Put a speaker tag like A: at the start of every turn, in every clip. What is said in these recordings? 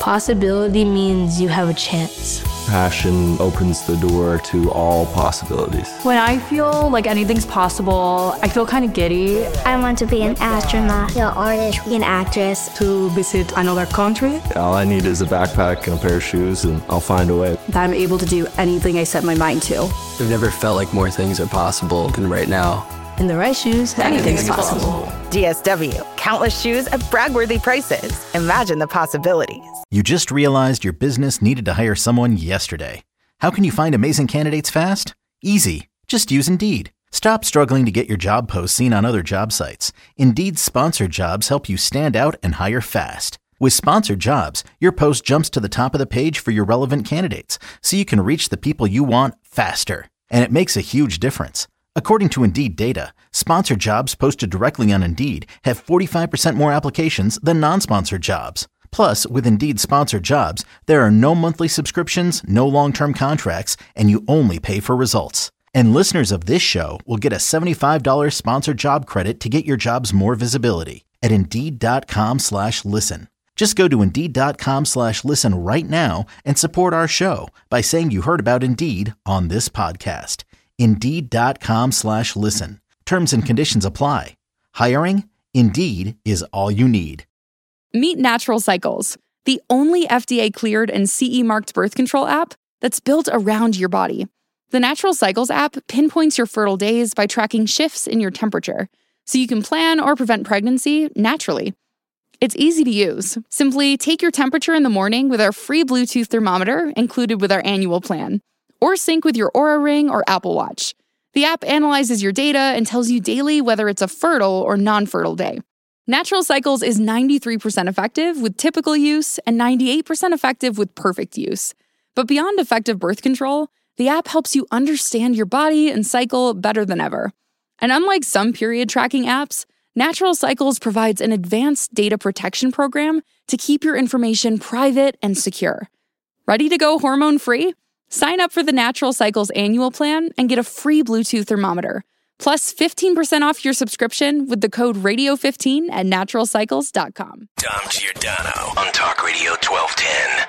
A: Possibility means you have a chance.
B: Passion opens the door to all possibilities.
C: When I feel like anything's possible, I feel kind of giddy.
D: I want to be an astronaut, an artist, an actress.
E: To visit another country.
B: All I need is a backpack and a pair of shoes, and I'll find a way.
E: That I'm able to do anything I set my mind to.
F: I've never felt like more things are possible than right now.
A: In the right shoes, anything's possible.
G: DSW. Countless shoes at brag-worthy prices. Imagine the possibilities.
H: You just realized your business needed to hire someone yesterday. How can you find amazing candidates fast? Easy. Just use Indeed. Stop struggling to get your job posts seen on other job sites. Indeed's sponsored jobs help you stand out and hire fast. With sponsored jobs, your post jumps to the top of the page for your relevant candidates, so you can reach the people you want faster. And it makes a huge difference. According to Indeed data, sponsored jobs posted directly on Indeed have 45% more applications than non-sponsored jobs. Plus, with Indeed sponsored jobs, there are no monthly subscriptions, no long-term contracts, and you only pay for results. And listeners of this show will get a $75 sponsored job credit to get your jobs more visibility at Indeed.com/listen. Just go to Indeed.com/listen right now and support our show by saying you heard about Indeed on this podcast. Indeed.com/listen. Terms and conditions apply. Hiring? Indeed is all you need.
I: Meet Natural Cycles, the only FDA-cleared and CE-marked birth control app that's built around your body. The Natural Cycles app pinpoints your fertile days by tracking shifts in your temperature, so you can plan or prevent pregnancy naturally. It's easy to use. Simply take your temperature in the morning with our free Bluetooth thermometer included with our annual plan, or sync with your Oura Ring or Apple Watch. The app analyzes your data and tells you daily whether it's a fertile or non-fertile day. Natural Cycles is 93% effective with typical use and 98% effective with perfect use. But beyond effective birth control, the app helps you understand your body and cycle better than ever. And unlike some period tracking apps, Natural Cycles provides an advanced data protection program to keep your information private and secure. Ready to go hormone-free? Sign up for the Natural Cycles annual plan and get a free Bluetooth thermometer, plus 15% off your subscription with the code radio15 at naturalcycles.com.
J: Dom Giordano on Talk Radio 1210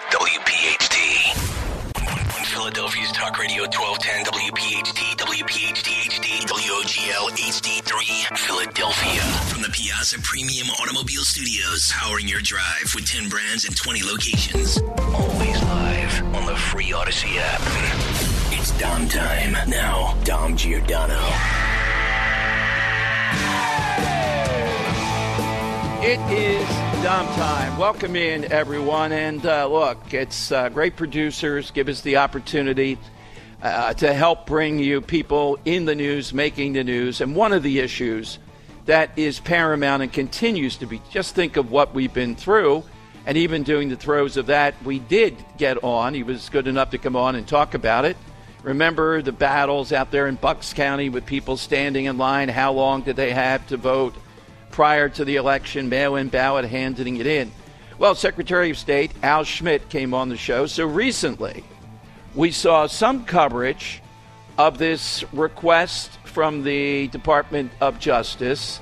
J: WPHT. Philadelphia's Talk Radio 1210 WPHT, WPHT HD, WOGL HD3, Philadelphia. From the Piazza Premium Automobile Studios, powering your drive with 10 brands and 20 locations. Always live on the free Odyssey app. It's Dom time. Now, Dom Giordano.
K: It is Dom time. Welcome in, everyone. And look, it's great producers give us the opportunity to help bring you people in the news, making the news. And one of the issues that is paramount and continues to be, just think of what we've been through. And even during the throes of that, we did get on. He was good enough to come on and talk about it. Remember the battles out there in Bucks County with people standing in line? How long did they have to vote prior to the election, mail-in ballot, handing it in? Well, Secretary of State Al Schmidt came on the show. So recently, we saw some coverage of this request from the Department of Justice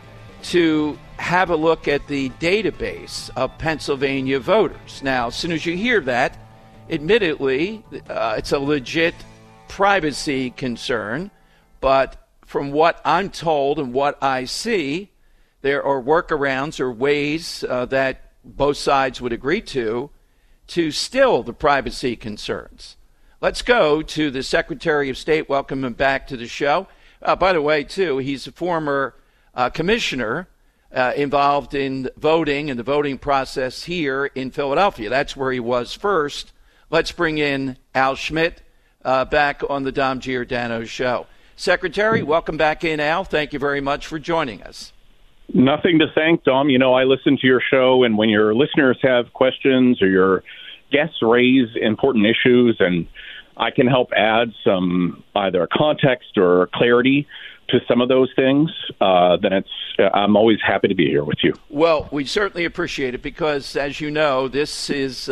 K: to have a look at the database of Pennsylvania voters. Now, as soon as you hear that, admittedly, it's a legit privacy concern. But from what I'm told and what I see, there are workarounds or ways that both sides would agree to still the privacy concerns. Let's go to the Secretary of State. Welcome him back to the show. By the way, too, he's a former commissioner involved in voting and the voting process here in Philadelphia. That's where he was first. Let's bring in Al Schmidt back on the Dom Giordano show. Secretary, welcome back in, Al. Thank you very much for joining us.
L: Nothing to thank, Dom. You know, I listen to your show, and when your listeners have questions or your guests raise important issues, and I can help add some either context or clarity to some of those things, then I'm always happy to be here with you.
K: Well, we certainly appreciate it because, as you know, this is,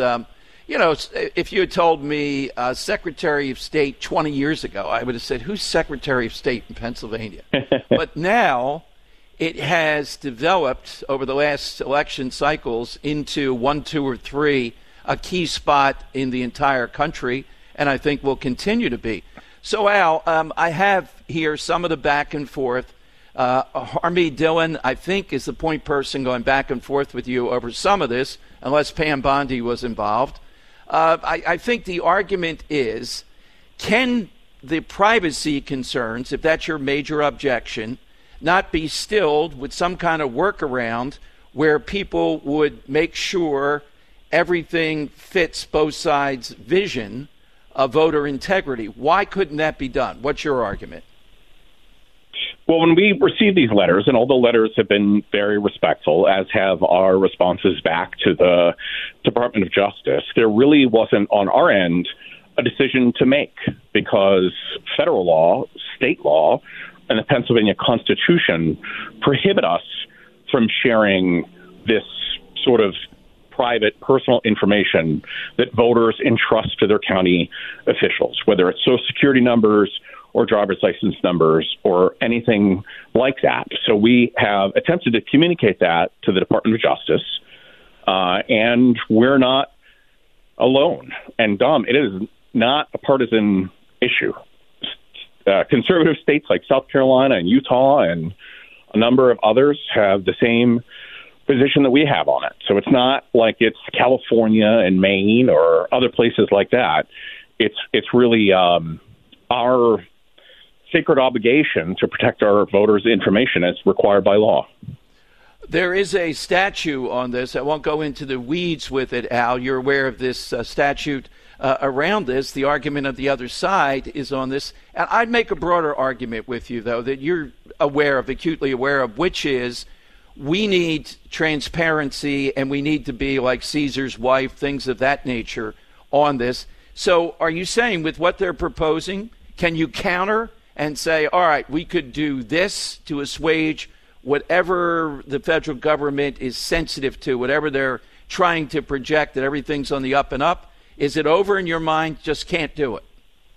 K: if you had told me Secretary of State 20 years ago, I would have said, who's Secretary of State in Pennsylvania? But now it has developed over the last election cycles into 1, 2, or 3 a key spot in the entire country, and I think will continue to be. So, Al, I have here some of the back and forth. Harmeet Dillon, I think, is the point person going back and forth with you over some of this, unless Pam Bondi was involved. I think the argument is, can the privacy concerns, if that's your major objection, not be stilled with some kind of workaround where people would make sure everything fits both sides' vision of voter integrity? Why couldn't that be done? What's your argument?
L: Well, when we received these letters, and all the letters have been very respectful, as have our responses back to the Department of Justice, there really wasn't on our end a decision to make, because federal law, state law, and the Pennsylvania Constitution prohibit us from sharing this sort of private, personal information that voters entrust to their county officials, whether it's Social Security numbers or driver's license numbers or anything like that. So we have attempted to communicate that to the Department of Justice, and we're not alone. And, Dom, it is not a partisan issue. Conservative states like South Carolina and Utah and a number of others have the same position that we have on it. So it's not like it's California and Maine or other places like that. It's really our sacred obligation to protect our voters' information as required by law.
K: There is a statute on this. I won't go into the weeds with it, Al. You're aware of this statute around this. The argument of the other side is on this. And I'd make a broader argument with you, though, that you're aware of, acutely aware of, which is we need transparency and we need to be like Caesar's wife, things of that nature on this. So are you saying with what they're proposing, can you counter and say, all right, we could do this to assuage whatever the federal government is sensitive to, whatever they're trying to project, that everything's on the up and up? Is it over in your mind? Just can't do it?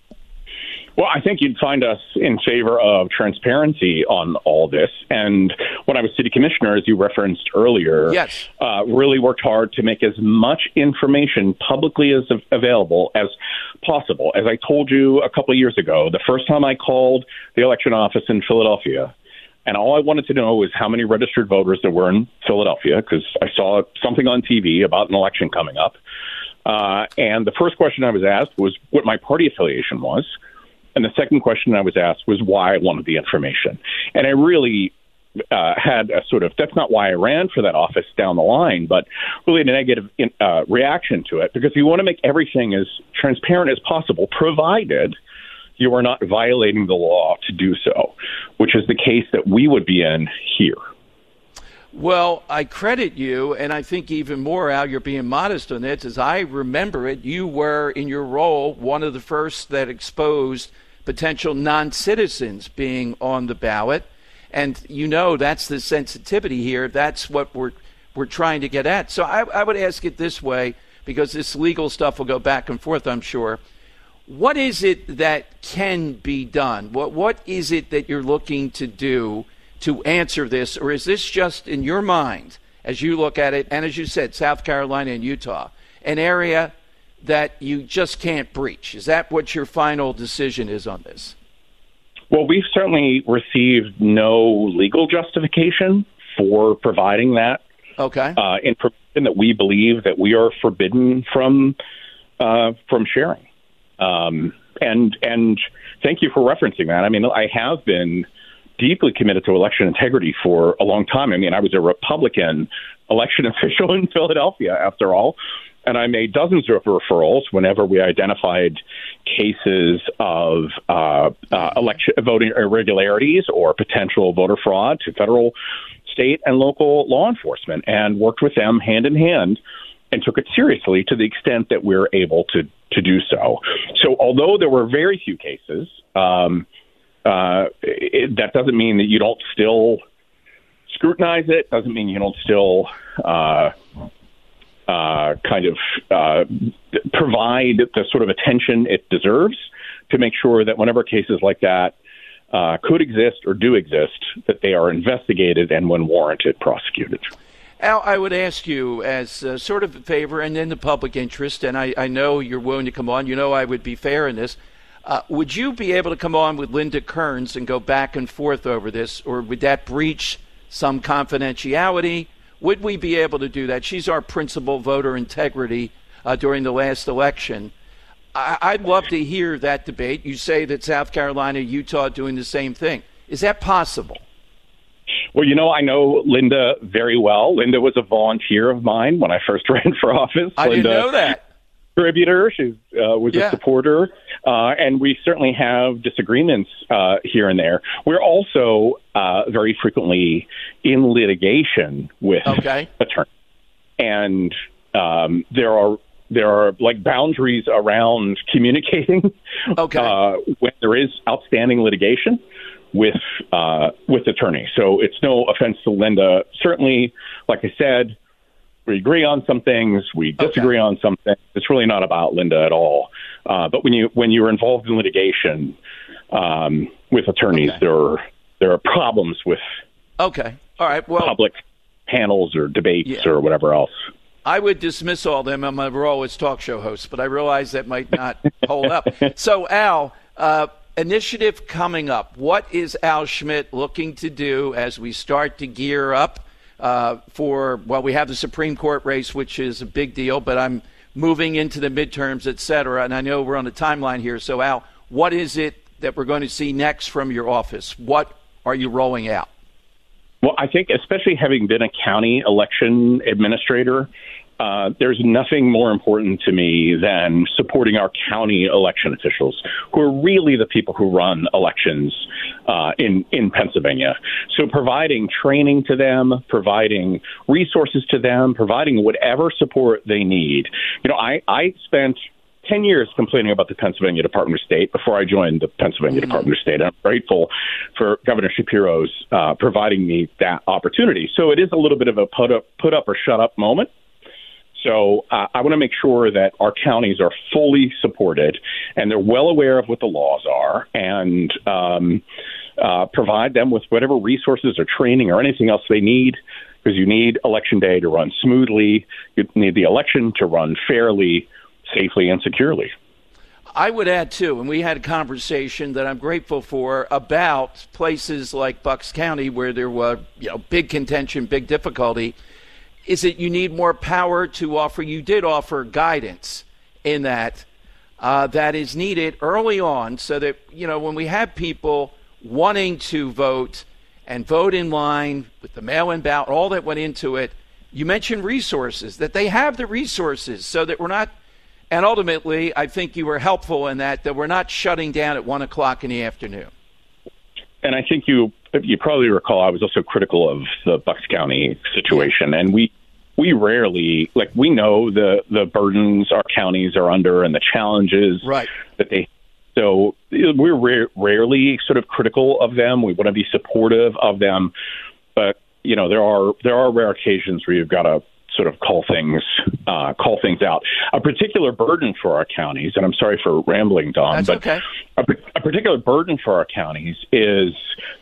L: Well, I think you'd find us in favor of transparency on all this. And when I was city commissioner, as you referenced earlier,
K: yes,
L: really worked hard to make as much information publicly as available as possible. As I told you a couple of years ago, the first time I called the election office in Philadelphia, and all I wanted to know was how many registered voters there were in Philadelphia, because I saw something on TV about an election coming up. And the first question I was asked was what my party affiliation was. And the second question I was asked was why I wanted the information. And I really had a sort of, that's not why I ran for that office down the line, but really a negative reaction to it, because you want to make everything as transparent as possible, provided you are not violating the law to do so, which is the case that we would be in here.
K: Well, I credit you, and I think even more, Al, you're being modest on this. As I remember it, you were, in your role, one of the first that exposed potential non-citizens being on the ballot. And you know that's the sensitivity here. That's what we're trying to get at. So I would ask it this way, because this legal stuff will go back and forth, I'm sure. What is it that can be done? What is it that you're looking to do to answer this? Or is this just, in your mind, as you look at it, and as you said, South Carolina and Utah, an area that you just can't breach? Is that what your final decision is on this?
L: Well, we've certainly received no legal justification for providing that information that we believe that we are forbidden from sharing. And thank you for referencing that. I mean, I have been deeply committed to election integrity for a long time. I mean, I was a Republican election official in Philadelphia, after all, and I made dozens of referrals whenever we identified cases of election voting irregularities or potential voter fraud to federal, state, and local law enforcement, and worked with them hand in hand and took it seriously to the extent that we're able to do so. So although there were very few cases, that doesn't mean that you don't still scrutinize it, doesn't mean you don't still provide the sort of attention it deserves to make sure that whenever cases like that could exist or do exist, that they are investigated and, when warranted, prosecuted.
K: Al, I would ask you as sort of a favor and in the public interest, and I know you're willing to come on. You know I would be fair in this. Would you be able to come on with Linda Kearns and go back and forth over this, or would that breach some confidentiality? Would we be able to do that? She's our principal voter integrity during the last election. I'd love to hear that debate. You say that South Carolina, Utah doing the same thing. Is that possible?
L: Well, I know Linda very well. Linda was a volunteer of mine when I first ran for office.
K: I didn't know that.
L: Contributor. She was a supporter. And we certainly have disagreements here and there. We're also very frequently in litigation with attorneys. And there are like boundaries around communicating when there is outstanding litigation with attorneys. So it's no offense to Linda. Certainly, like I said, we agree on some things, we disagree on some things. It's really not about Linda at all. But when you're involved in litigation with attorneys, there are problems with public panels or debates or whatever else.
K: I would dismiss all them. I'm a role as talk show host, but I realize that might not hold up. So, Al, initiative coming up. What is Al Schmidt looking to do as we start to gear up we have the Supreme Court race, which is a big deal, but I'm moving into the midterms, et cetera, and I know we're on a timeline here. So, Al, what is it that we're going to see next from your office? What are you rolling out?
L: Well, I think especially having been a county election administrator, there's nothing more important to me than supporting our county election officials, who are really the people who run elections in Pennsylvania. So providing training to them, providing resources to them, providing whatever support they need. I spent 10 years complaining about the Pennsylvania Department of State before I joined the Pennsylvania Department of State. I'm grateful for Governor Shapiro's providing me that opportunity. So it is a little bit of a put up or shut up moment. So I want to make sure that our counties are fully supported and they're well aware of what the laws are, and provide them with whatever resources or training or anything else they need, because you need Election Day to run smoothly. You need the election to run fairly, safely, and securely.
K: I would add, too, and we had a conversation that I'm grateful for about places like Bucks County where there were big contention, big difficulty, is that you need more power to offer. You did offer guidance in that that is needed early on, so that, when we have people wanting to vote and vote in line with the mail-in ballot, all that went into it, you mentioned resources, that they have the resources so that we're not, and ultimately I think you were helpful in that we're not shutting down at 1 o'clock in the afternoon.
L: And I think you probably recall I was also critical of the Bucks County situation, and we rarely, we know the burdens our counties are under and the challenges that they. So we're rarely sort of critical of them. We want to be supportive of them, but there are rare occasions where you've got to sort of call things out. A particular burden for our counties, and I'm sorry for rambling, Don,
K: but
L: a particular burden for our counties is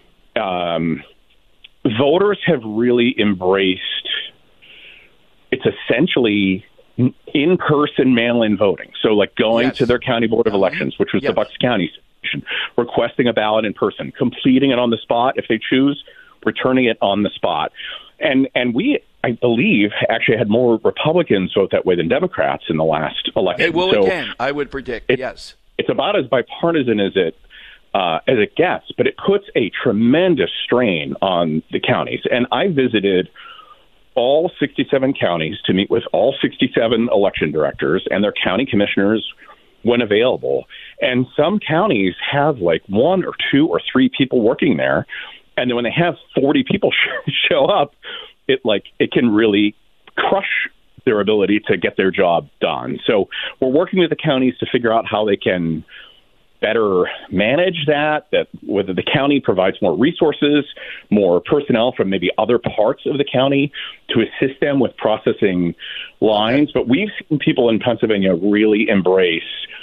L: voters have really embraced. It's essentially in-person mail-in voting. So like going to their county board of elections, which was the Bucks County situation, requesting a ballot in person, completing it on the spot if they choose, returning it on the spot. And we, I believe, actually had more Republicans vote that way than Democrats in the last election.
K: They will again, I would predict, yes.
L: It's about as bipartisan as it gets, but it puts a tremendous strain on the counties. And I visited all 67 counties to meet with all 67 election directors and their county commissioners when available. And some counties have like 1 or 2 or 3 people working there. And then when they have 40 people show up, it can really crush their ability to get their job done. So we're working with the counties to figure out how they can better manage that whether the county provides more resources, more personnel from maybe other parts of the county to assist them with processing lines. But we've seen people in Pennsylvania really embrace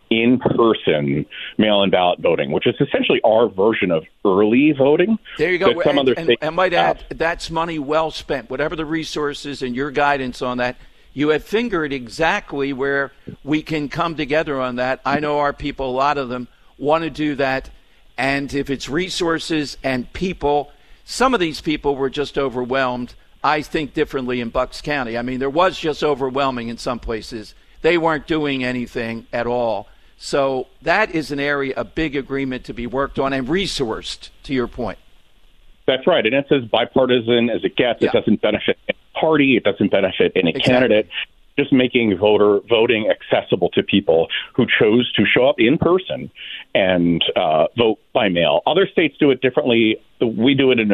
L: in-person mail-in ballot voting, which is essentially our version of early voting.
K: There you go.
L: Some other states
K: and might add, that's money well spent. Whatever the resources and your guidance on that, you have fingered exactly where we can come together on that. I know our people, a lot of them, want to do that. And if it's resources and people, some of these people were just overwhelmed. I think differently in Bucks County. I mean, there was just overwhelming in some places. They weren't doing anything at all. So that is an area, a big agreement to be worked on and resourced, to your point.
L: That's right. And it's as bipartisan as it gets. It doesn't benefit any party. It doesn't benefit any candidate. Just making voting accessible to people who chose to show up in person and vote by mail. Other states do it differently. We do it in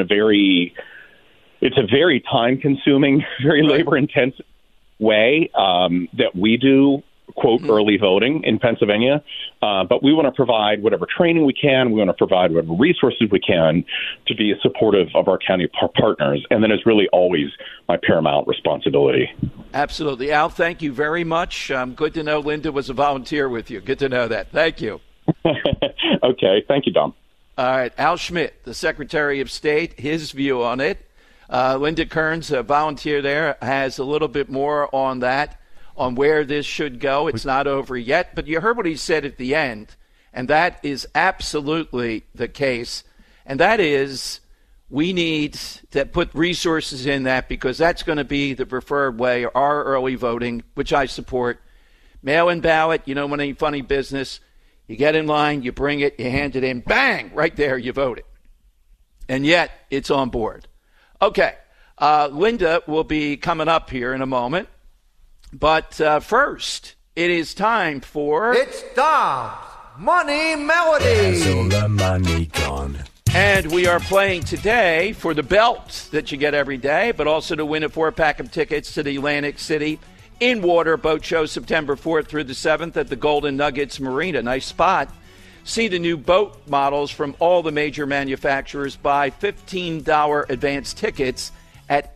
L: it's a very time-consuming, very labor-intensive way that we do, quote, early voting in Pennsylvania. But we want to provide whatever training we can. We want to provide whatever resources we can to be supportive of our county partners. And then it's really always my paramount responsibility.
K: Absolutely. Al, thank you very much. Good to know Linda was a volunteer with you. Good to know that. Thank you.
L: Okay. Thank you, Dom.
K: All right. Al Schmidt, the Secretary of State, his view on it. Linda Kearns, a volunteer there, has a little bit more on that, on where this should go. It's not over yet, but you heard what he said at the end, and that is absolutely the case. And that is, we need to put resources in that because that's going to be the preferred way, our early voting, which I support. Mail-in ballot, you know, when any funny business, you get in line, you bring it, you hand it in, bang, right there, you vote it. And yet, it's on board. Okay, Linda will be coming up here in a moment. But first, it is time for...
M: It's Dom's Money Melody.
K: And we are playing today for the belt that you get every day, but also to win a 4-pack of tickets to the Atlantic City In-Water Boat Show September 4th through the 7th at the Golden Nuggets Marina. Nice spot. See the new boat models from all the major manufacturers. Buy $15 advance tickets at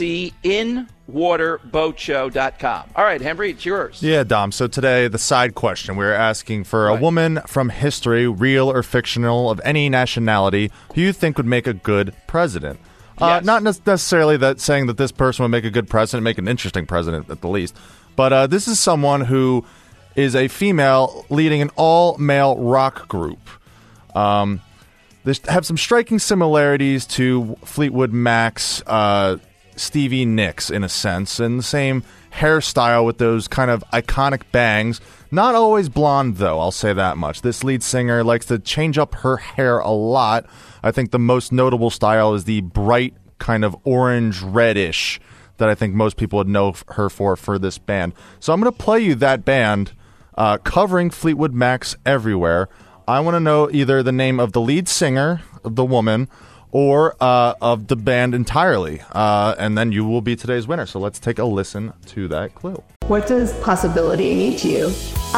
K: acinwaterboatshow.com. All right, Henry, it's yours.
N: Yeah, Dom. So today, the side question. We're asking for a woman from history, real or fictional, of any nationality, who you think would make a good president.
K: Yes.
N: Not necessarily that saying that this person would make a good president, make an interesting president at the least. But this is someone who is a female leading an all-male rock group. They have some striking similarities to Fleetwood Mac's Stevie Nicks, in a sense, and the same hairstyle with those kind of iconic bangs. Not always blonde, though, I'll say that much. This lead singer likes to change up her hair a lot. I think the most notable style is the bright kind of orange-reddish that I think most people would know her for this band. So I'm going to play you that band covering Fleetwood Mac's Everywhere. I want to know either the name of the lead singer, of the woman, or of the band entirely. And then you will be today's winner. So let's take a listen to that clue.
O: What does possibility mean to you?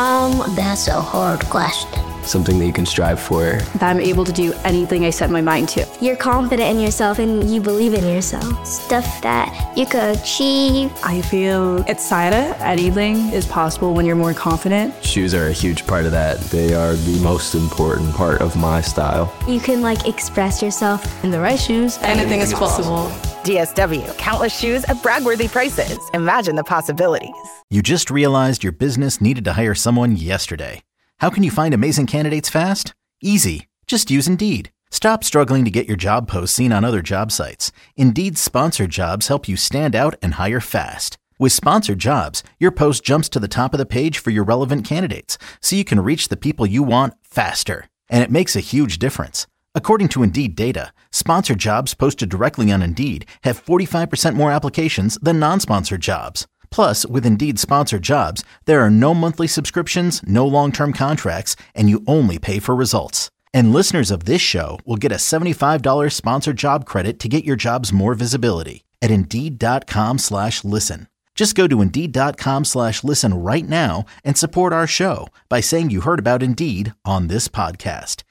D: That's a hard question.
F: Something that you can strive for.
E: That I'm able to do anything I set my mind to.
D: You're confident in yourself and you believe in yourself. Stuff that you could achieve.
C: I feel excited. Anything is possible when you're more confident.
F: Shoes are a huge part of that.
B: They are the most important part of my style.
D: You can express yourself.
A: In the right shoes,
C: Anything is possible.
G: DSW, countless shoes at brag-worthy prices. Imagine the possibilities.
H: You just realized your business needed to hire someone yesterday. How can you find amazing candidates fast? Easy. Just use Indeed. Stop struggling to get your job posts seen on other job sites. Indeed's sponsored jobs help you stand out and hire fast. With sponsored jobs, your post jumps to the top of the page for your relevant candidates, so you can reach the people you want faster. And it makes a huge difference. According to Indeed data, sponsored jobs posted directly on Indeed have 45% more applications than non-sponsored jobs. Plus, with Indeed sponsored jobs, there are no monthly subscriptions, no long-term contracts, and you only pay for results. And listeners of this show will get a $75 sponsored job credit to get your jobs more visibility at Indeed.com/listen. Just go to Indeed.com/listen right now and support our show by saying you heard about Indeed on this podcast.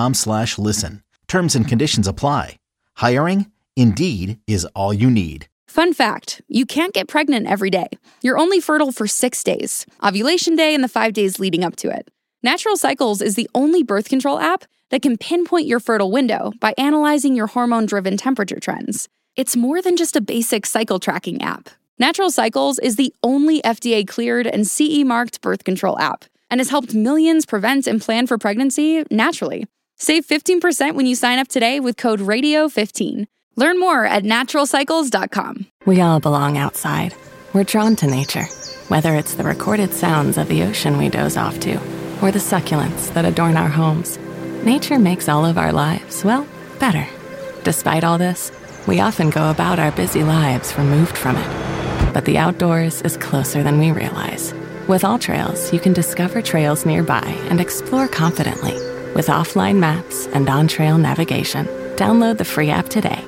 H: Indeed.com/listen. Terms and conditions apply. Hiring? Indeed is all you need.
I: Fun fact, you can't get pregnant every day. You're only fertile for 6 days, ovulation day and the 5 days leading up to it. Natural Cycles is the only birth control app that can pinpoint your fertile window by analyzing your hormone-driven temperature trends. It's more than just a basic cycle tracking app. Natural Cycles is the only FDA-cleared and CE-marked birth control app and has helped millions prevent and plan for pregnancy naturally. Save 15% when you sign up today with code RADIO15. Learn more at naturalcycles.com.
P: We all belong outside. We're drawn to nature, whether it's the recorded sounds of the ocean we doze off to, or the succulents that adorn our homes. Nature makes all of our lives, well, better. Despite all this, we often go about our busy lives removed from it. But the outdoors is closer than we realize. With AllTrails, you can discover trails nearby and explore confidently. With offline maps and on-trail navigation, download the free app today.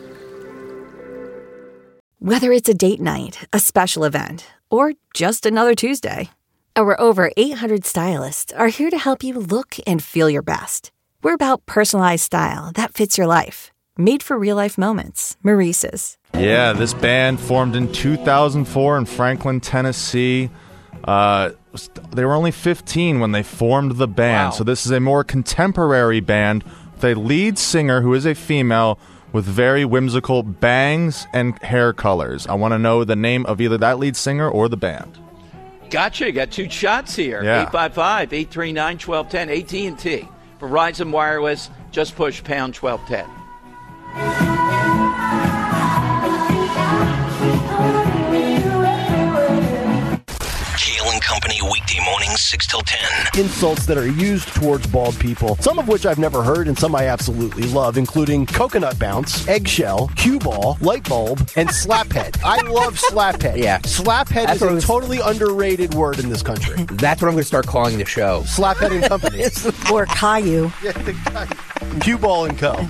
Q: Whether it's a date night, a special event, or just another Tuesday, our over 800 stylists are here to help you look and feel your best. We're about personalized style that fits your life. Made for real-life moments. Maurice's.
N: Yeah, this band formed in 2004 in Franklin, Tennessee. They were only 15 when they formed the band, so this is a more contemporary band with a lead singer who is a female with very whimsical bangs and hair colors. I want to know the name of either that lead singer or the band.
K: Gotcha. You got two shots here.
N: Yeah.
K: 855-839-1210. AT&T. Verizon Wireless. Just push pound 1210.
J: Kale and Company weekday mornings 6 till 10.
R: Insults that are used towards bald people, some of which I've never heard and some I absolutely love, including coconut bounce, eggshell, cue ball, light bulb, and slaphead. I love slaphead.
S: Yeah.
R: Slaphead is a totally underrated word in this country.
S: That's what I'm going to start calling the show.
R: Slaphead and Company.
Q: Or Caillou.
R: Yeah, cue ball and co.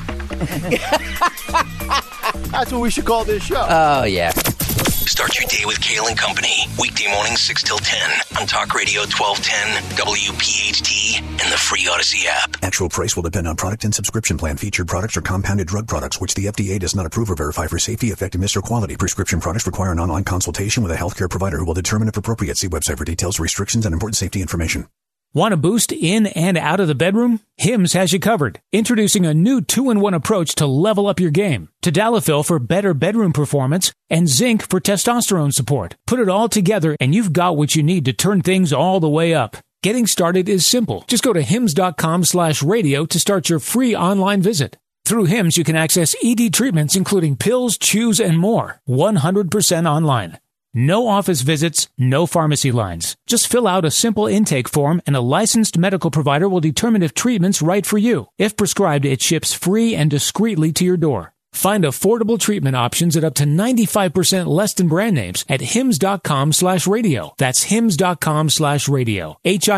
R: That's what we should call this show.
S: Oh, yeah.
J: Start your day with Kale and Company. Weekday mornings 6 till 10 on Talk Radio 1210, WPHT, and the free Odyssey app.
T: Actual price will depend on product and subscription plan. Featured products are compounded drug products, which the FDA does not approve or verify for safety, effectiveness, or quality. Prescription products require an online consultation with a healthcare provider who will determine if appropriate. See website for details, restrictions, and important safety information.
U: Want a boost in and out of the bedroom? Hims has you covered. Introducing a new 2-in-1 approach to level up your game. Tadalafil for better bedroom performance and zinc for testosterone support. Put it all together and you've got what you need to turn things all the way up. Getting started is simple. Just go to hims.com/radio to start your free online visit. Through Hims, you can access ED treatments including pills, chews, and more. 100% online. No office visits, no pharmacy lines. Just fill out a simple intake form and a licensed medical provider will determine if treatment's right for you. If prescribed, it ships free and discreetly to your door. Find affordable treatment options at up to 95% less than brand names at hims.com/radio. That's hims.com/radio.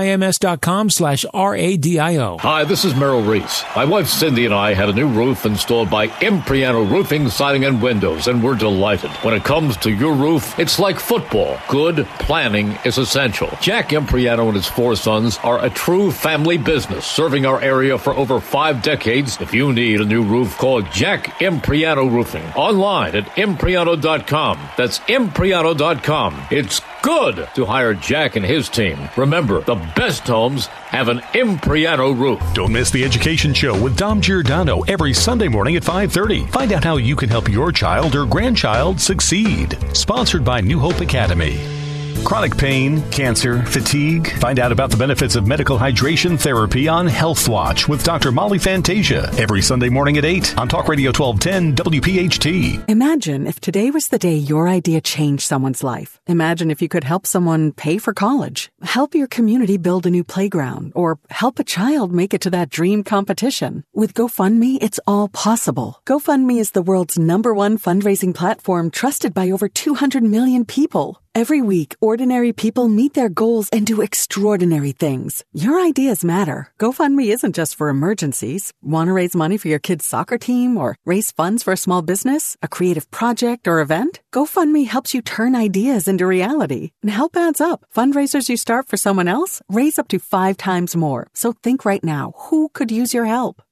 U: HIMS.com/RADIO.
V: Hi, this is Merrill Reese. My wife Cindy and I had a new roof installed by Impriano Roofing, Siding, and Windows, and we're delighted. When it comes to your roof, it's like football. Good planning is essential. Jack Impriano and his 4 sons are a true family business, serving our area for over 5 decades. If you need a new roof, call Jack Impriano Roofing. Online at Impriano.com. That's Impriano.com. It's good to hire Jack and his team. Remember, the best homes have an Impriano roof.
W: Don't miss the Education Show with Dom Giordano every Sunday morning at 5:30. Find out how you can help your child or grandchild succeed. Sponsored by New Hope Academy. Chronic pain, cancer, fatigue. Find out about the benefits of medical hydration therapy on Health Watch with Dr. Molly Fantasia every Sunday morning at 8 on Talk Radio 1210 WPHT.
X: Imagine if today was the day your idea changed someone's life. Imagine if you could help someone pay for college, help your community build a new playground, or help a child make it to that dream competition. With GoFundMe, it's all possible. GoFundMe is the world's #1 fundraising platform trusted by over 200 million people. Every week, ordinary people meet their goals and do extraordinary things. Your ideas matter. GoFundMe isn't just for emergencies. Want to raise money for your kid's soccer team or raise funds for a small business, a creative project, or event? GoFundMe helps you turn ideas into reality. And help adds up. Fundraisers you start for someone else raise up to 5 times more. So think right now, who could use your help?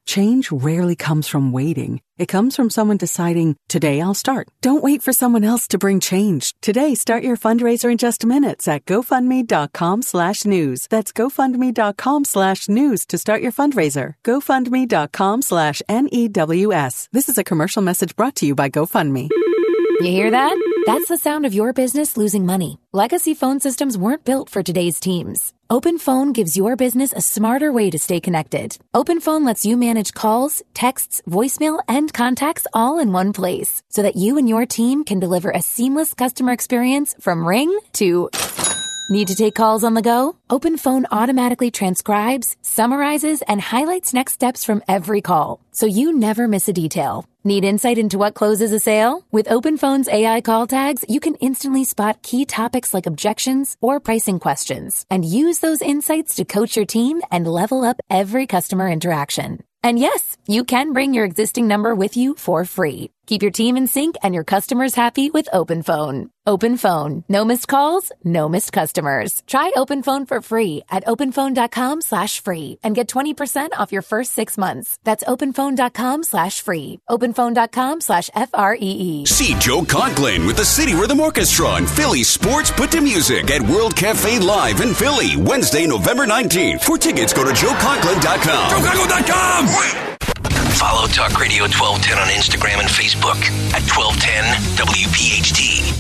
X: Change rarely comes from waiting. It comes from someone deciding, today I'll start. Don't wait for someone else to bring change. Today, start your fundraiser in just minutes at GoFundMe.com/news. That's GoFundMe.com/news to start your fundraiser. GoFundMe.com/NEWS. This is a commercial message brought to you by GoFundMe.
E: You hear that? That's the sound of your business losing money. Legacy phone systems weren't built for today's teams. OpenPhone gives your business a smarter way to stay connected. OpenPhone lets you manage calls, texts, voicemail, and contacts all in one place so that you and your team can deliver a seamless customer experience from ring to... Need to take calls on the go? OpenPhone automatically transcribes, summarizes, and highlights next steps from every call, so you never miss a detail. Need insight into what closes a sale? With OpenPhone's AI call tags, you can instantly spot key topics like objections or pricing questions, and use those insights to coach your team and level up every customer interaction. And yes, you can bring your existing number with you for free. Keep your team in sync and your customers happy with OpenPhone. OpenPhone. No missed calls, no missed customers. Try OpenPhone for free at openphone.com/free and get 20% off your first 6 months. That's openphone.com/free. openphone.com/FREE.
J: See Joe Conklin with the City Rhythm Orchestra and Philly Sports Put to Music at World Cafe Live in Philly, Wednesday, November 19th. For tickets, go to joeconklin.com. joeconklin.com! Follow Talk Radio 1210 on Instagram and Facebook at 1210 WPHT.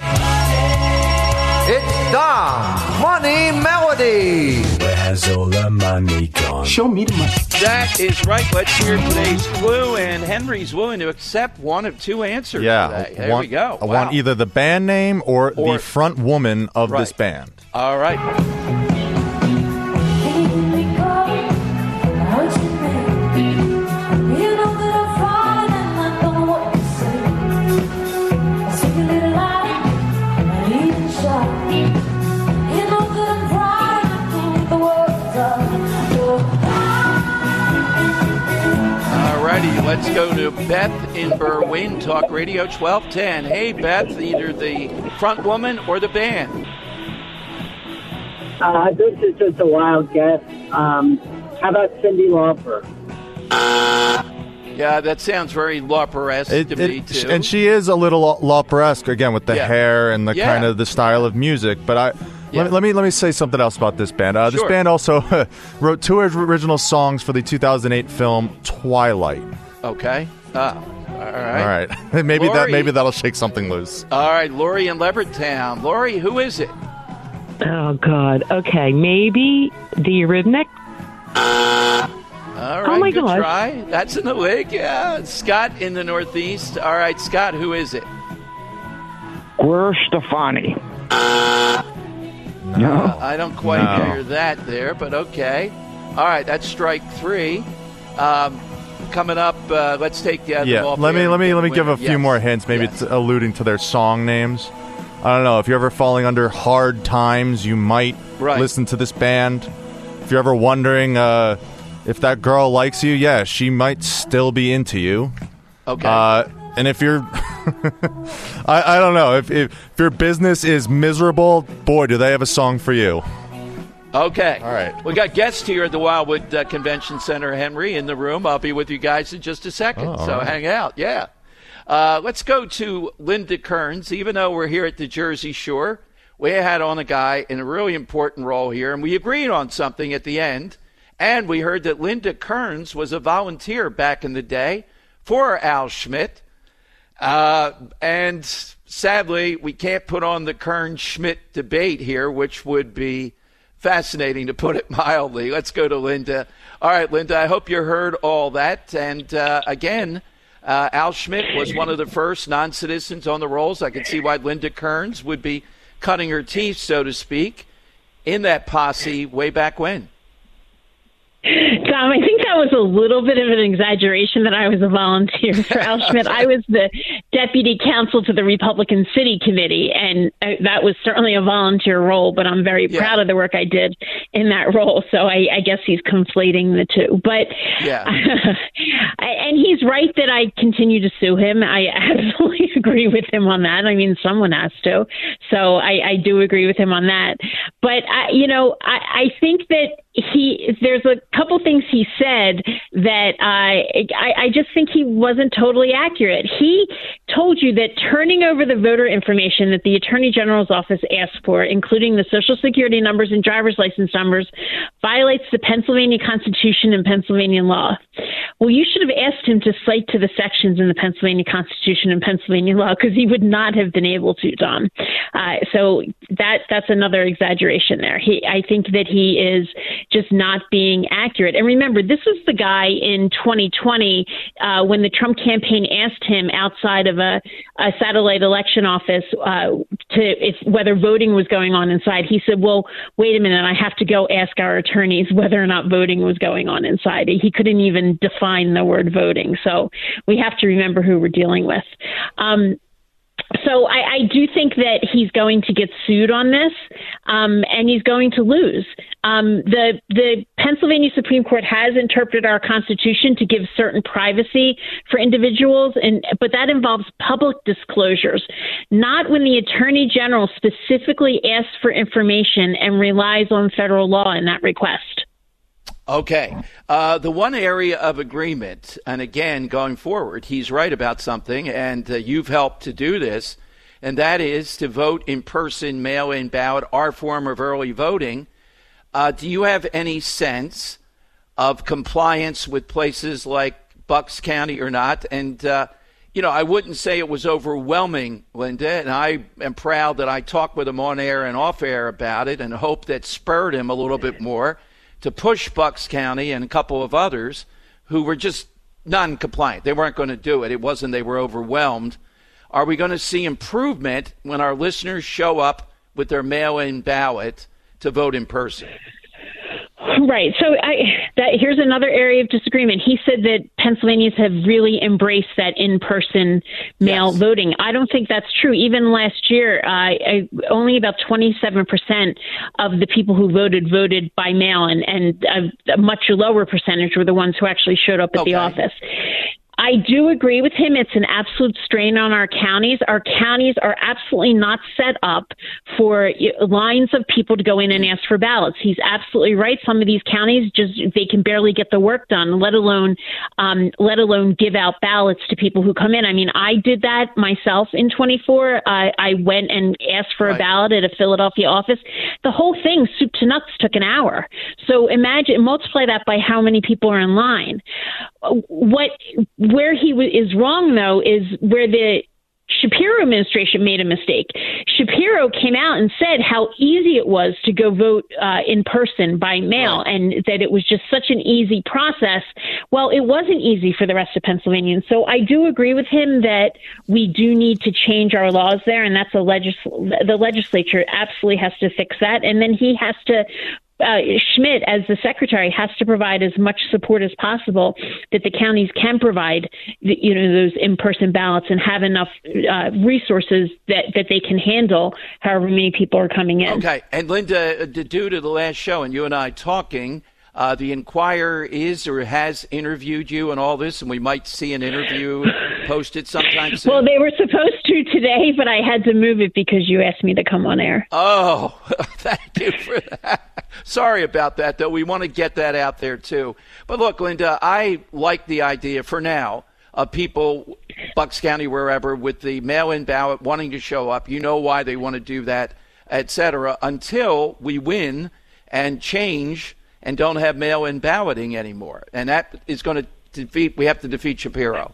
L: It's the Money Melody.
B: Where has all the money gone?
L: Show me the money.
K: That is right. Let's hear today's clue, and Henry's willing to accept one of two answers today. There we go.
N: I want either the band name or the front woman of this band.
K: All right. Let's go to Beth in Berwyn, Talk Radio 1210. Hey, Beth, either the front woman or the band?
M: This is just a wild guess. How about Cyndi Lauper?
K: Yeah, that sounds very Lauper-esque to me, too.
N: And she is a little Lauper-esque, again, with the hair and the kind of the style of music. But let me say something else about this band. This band also wrote 2 original songs for the 2008 film Twilight.
K: Okay. All right.
N: All right. maybe that'll shake something loose.
K: All right, Lori in Levertown. Lori, who is it?
O: Oh, God. Okay, maybe the Eurythmics?
K: All right, good try. That's in the league, yeah. Scott in the Northeast. All right, Scott, who is it?
Y: Gwen Stefani.
K: No. I don't quite hear that there, but okay. All right, that's strike 3. Coming up, let's take the other ball.
N: Let me give a few more hints. Maybe it's alluding to their song names. I don't know. If you're ever falling under hard times, you might listen to this band. If you're ever wondering if that girl likes you, she might still be into you.
K: Okay.
N: And if you're, I don't know, if your business is miserable, boy, do they have a song for you.
K: Okay.
N: All right.
K: We got guests here at the Wildwood Convention Center, Henry, in the room. I'll be with you guys in just a second, so hang out. Yeah. Let's go to Linda Kearns. Even though we're here at the Jersey Shore, we had on a guy in a really important role here, and we agreed on something at the end. And we heard that Linda Kearns was a volunteer back in the day for Al Schmidt. And sadly, we can't put on the Kearns-Schmidt debate here, which would be fascinating, to put it mildly. Let's go to Linda. All right, Linda, I hope you heard all that. And again, Al Schmidt was one of the first non-citizens on the rolls. I can see why Linda Kearns would be cutting her teeth, so to speak, in that posse way back when.
O: Tom, I think that was a little bit of an exaggeration that I was a volunteer for Al Schmidt. I was the deputy counsel to the Republican City Committee, and that was certainly a volunteer role, but I'm very proud of the work I did in that role. So I guess he's conflating the two. But and he's right that I continue to sue him. I absolutely agree with him on that. I mean, someone has to. So I do agree with him on that. But, I think that there's a couple things he said that I just think he wasn't totally accurate. He told you that turning over the voter information that the Attorney General's office asked for, including the Social Security numbers and driver's license numbers, violates the Pennsylvania Constitution and Pennsylvania law. Well, you should have asked him to cite to the sections in the Pennsylvania Constitution and Pennsylvania law, because he would not have been able to, Dom. So that's another exaggeration there. I think that he is just not being accurate. And remember, this was the guy in 2020 when the Trump campaign asked him outside of a satellite election office whether voting was going on inside. He said, well, wait a minute, I have to go ask our attorneys whether or not voting was going on inside. He couldn't even define the word voting. So we have to remember who we're dealing with. So I do think that he's going to get sued on this, and he's going to lose. The Pennsylvania Supreme Court has interpreted our Constitution to give certain privacy for individuals, but that involves public disclosures, not when the Attorney General specifically asks for information and relies on federal law in that request.
K: Okay. The one area of agreement, and again, going forward, he's right about something, and you've helped to do this, and that is to vote in person, mail-in ballot, our form of early voting. Do you have any sense of compliance with places like Bucks County or not? And, I wouldn't say it was overwhelming, Linda, and I am proud that I talked with him on air and off air about it, and hope that spurred him a little bit more to push Bucks County and a couple of others who were just non-compliant. They weren't going to do it. It wasn't they were overwhelmed. Are we going to see improvement when our listeners show up with their mail-in ballot to vote in person?
O: Right. So here's another area of disagreement. He said that Pennsylvanians have really embraced that in-person mail voting. I don't think that's true. Even last year, only about 27% of the people who voted by mail, and a much lower percentage were the ones who actually showed up at the office. I do agree with him. It's an absolute strain on our counties. Our counties are absolutely not set up for lines of people to go in and ask for ballots. He's absolutely right. Some of these counties they can barely get the work done, let alone give out ballots to people who come in. I mean, I did that myself in 24. I went and asked for a ballot at a Philadelphia office. The whole thing, soup to nuts, took an hour. So multiply that by how many people are in line. Where he is wrong, though, is where the Shapiro administration made a mistake. Shapiro came out and said how easy it was to go vote in person by mail, and that it was just such an easy process. Well, it wasn't easy for the rest of Pennsylvanians. So I do agree with him that we do need to change our laws there, and that's the legislature absolutely has to fix that. And then he has to Schmidt, as the secretary, has to provide as much support as possible that the counties can provide, those in-person ballots and have enough resources that they can handle however many people are coming in. Okay.
K: And Linda, due to the last show and you and I talking, the Inquirer is or has interviewed you and all this, and we might see an interview posted sometime soon.
O: Well, they were supposed to today, but I had to move it because you asked me to come on air.
K: Oh, thank you for that. Sorry about that, though. We want to get that out there, too. But look, Linda, I like the idea for now of people, Bucks County, wherever, with the mail-in ballot wanting to show up. You know why they want to do that, et cetera, until we win and change and don't have mail-in balloting anymore. And that is going to we have to defeat Shapiro.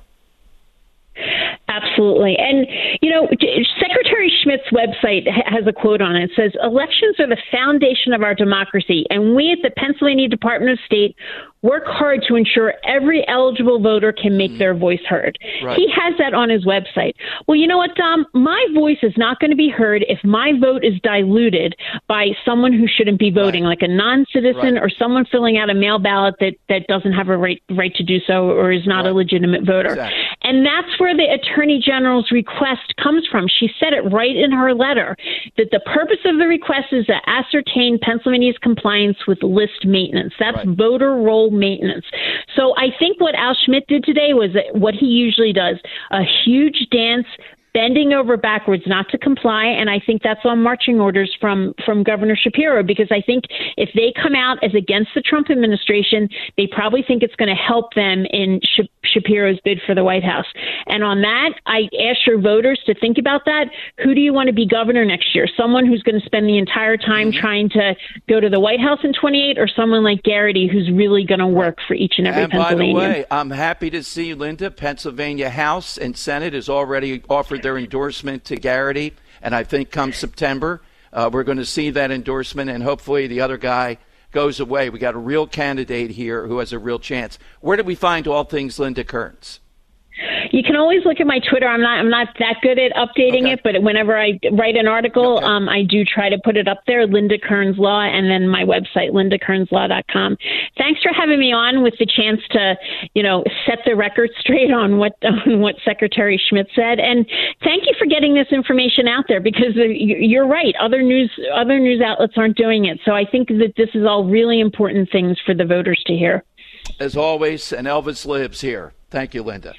O: Absolutely. And, Secretary Schmidt's website has a quote on it. It says, "Elections are the foundation of our democracy, and we at the Pennsylvania Department of State work hard to ensure every eligible voter can make their voice heard." Right. He has that on his website. Well, you know what, Dom? My voice is not going to be heard if my vote is diluted by someone who shouldn't be voting, like a non-citizen or someone filling out a mail ballot that doesn't have a right to do so or is not a legitimate voter. Exactly. And that's where the Attorney General's request comes from. She said it right in her letter, that the purpose of the request is to ascertain Pennsylvania's compliance with list maintenance. That's voter roll maintenance. So I think what Al Schmidt did today was what he usually does, a huge dance, bending over backwards not to comply. And I think that's on marching orders from Governor Shapiro, because I think if they come out as against the Trump administration, they probably think it's going to help them in Shapiro's bid for the White House. And on that, I ask your voters to think about that. Who do you want to be governor next year? Someone who's going to spend the entire time trying to go to the White House in 28, or someone like Garrity who's really going to work for each and every Pennsylvanian?
K: By the way, I'm happy to see, Linda, Pennsylvania House and Senate has already offered their endorsement to Garrity, and I think come September, we're going to see that endorsement, and hopefully the other guy goes away. We got a real candidate here who has a real chance. Where do we find all things Linda Kearns?
O: You can always look at my Twitter. I'm not that good at updating it, but whenever I write an article, I do try to put it up there, Linda Kearns Law, and then my website, lindakearnslaw.com. Thanks for having me on with the chance to, set the record straight on what Secretary Schmidt said. And thank you for getting this information out there, because you're right. Other news outlets aren't doing it. So I think that this is all really important things for the voters to hear.
K: As always, and Elvis lives here. Thank you, Linda.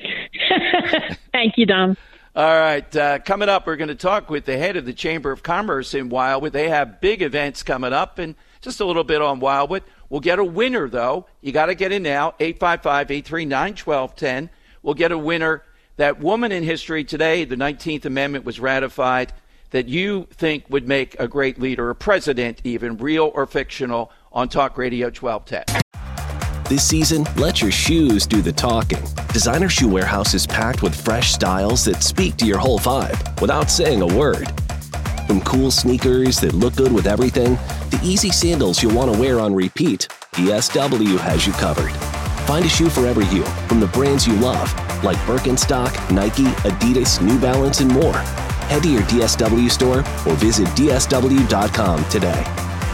O: Thank you, Dom.
K: All right. Coming up, we're going to talk with the head of the Chamber of Commerce in Wildwood. They have big events coming up, and just a little bit on Wildwood. We'll get a winner, though. You got to get in now, 855-839-1210. We'll get a winner. That woman in history today, the 19th Amendment was ratified, that you think would make a great leader, a president even, real or fictional, on Talk Radio 1210.
A: This season, let your shoes do the talking. Designer Shoe Warehouse is packed with fresh styles that speak to your whole vibe without saying a word. From cool sneakers that look good with everything, to easy sandals you'll want to wear on repeat, DSW has you covered. Find a shoe for every you, from the brands you love, like Birkenstock, Nike, Adidas, New Balance, and more. Head to your DSW store or visit DSW.com today.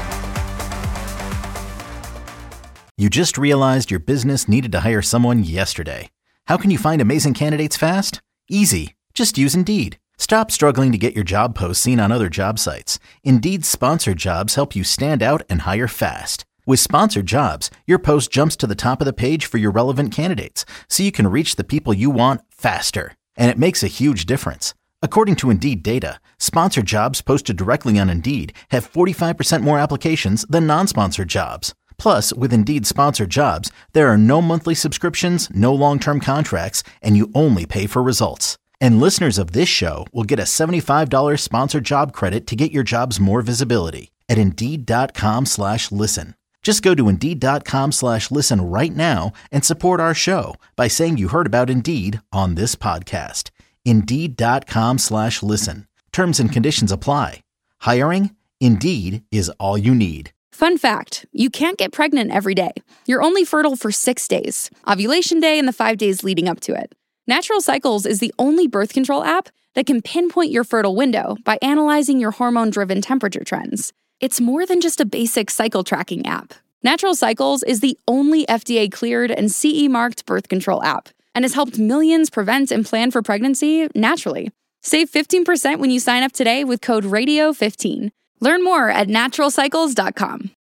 H: You just realized your business needed to hire someone yesterday. How can you find amazing candidates fast? Easy. Just use Indeed. Stop struggling to get your job posts seen on other job sites. Indeed's sponsored jobs help you stand out and hire fast. With sponsored jobs, your post jumps to the top of the page for your relevant candidates, so you can reach the people you want faster. And it makes a huge difference. According to Indeed data, sponsored jobs posted directly on Indeed have 45% more applications than non-sponsored jobs. Plus, with Indeed sponsored jobs, there are no monthly subscriptions, no long-term contracts, and you only pay for results. And listeners of this show will get a $75 sponsored job credit to get your jobs more visibility at Indeed.com/listen. Just go to Indeed.com/listen right now and support our show by saying you heard about Indeed on this podcast. Indeed.com/listen. Terms and conditions apply. Hiring? Indeed is all you need.
I: Fun fact, you can't get pregnant every day. You're only fertile for 6 days, ovulation day and the 5 days leading up to it. Natural Cycles is the only birth control app that can pinpoint your fertile window by analyzing your hormone-driven temperature trends. It's more than just a basic cycle tracking app. Natural Cycles is the only FDA-cleared and CE-marked birth control app and has helped millions prevent and plan for pregnancy naturally. Save 15% when you sign up today with code RADIO15. Learn more at naturalcycles.com.